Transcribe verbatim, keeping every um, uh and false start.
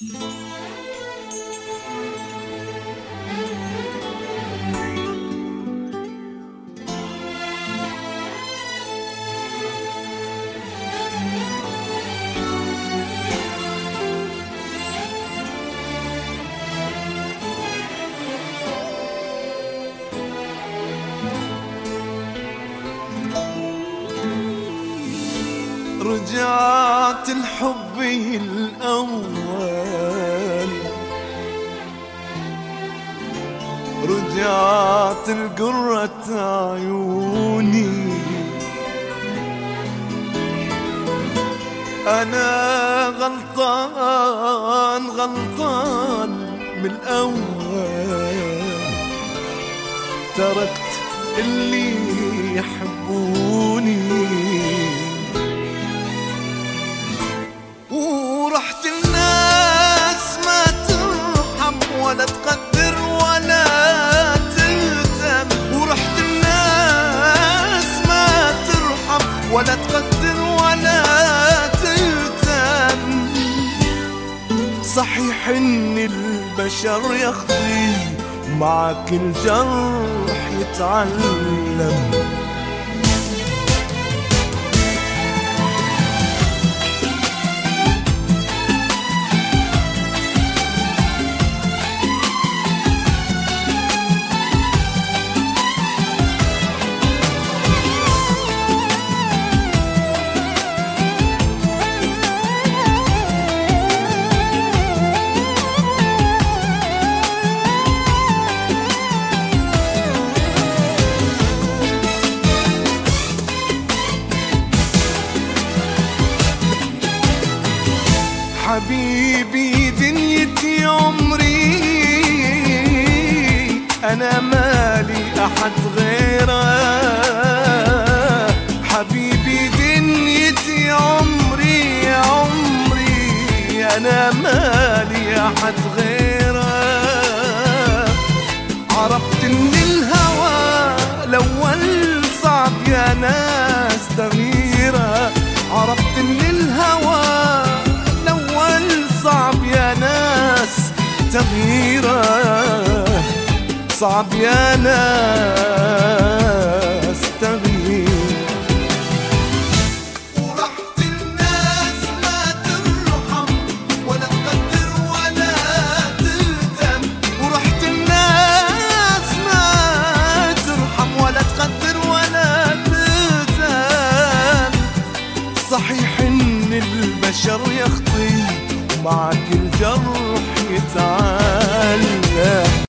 رجعت الحب الأول، رجعت القرة عيوني، أنا غلطان غلطان من الأول، تركت اللي يحبوني ورحت الناس ما ترحم ولا تقدر ولا تهتم، ورحت الناس ما ترحم ولا تقدر ولا تهتم. صحيح ان البشر يخطي مع كل جرح يتعلم، حبيبي دنيتي عمري، أنا مالي أحد غيره. حبيبي دنيتي عمري عمري، أنا مالي أحد غيره. عرفت إن الهوى الأول صعب يا ناس تغييره، عرفت إن الهوى صعب يا ناس تغييره، صعب يا ناس تغييره. ورحت الناس ما ترحم ولا تقدر ولا تهتم، ورحت الناس ما ترحم ولا تقدر ولا تهتم. صحيح ان البشر يخطي مع كل جرح يتعب.